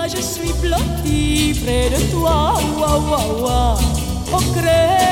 je suis blottie près de toi. Ouah, ouah, ouah. Oh, crème.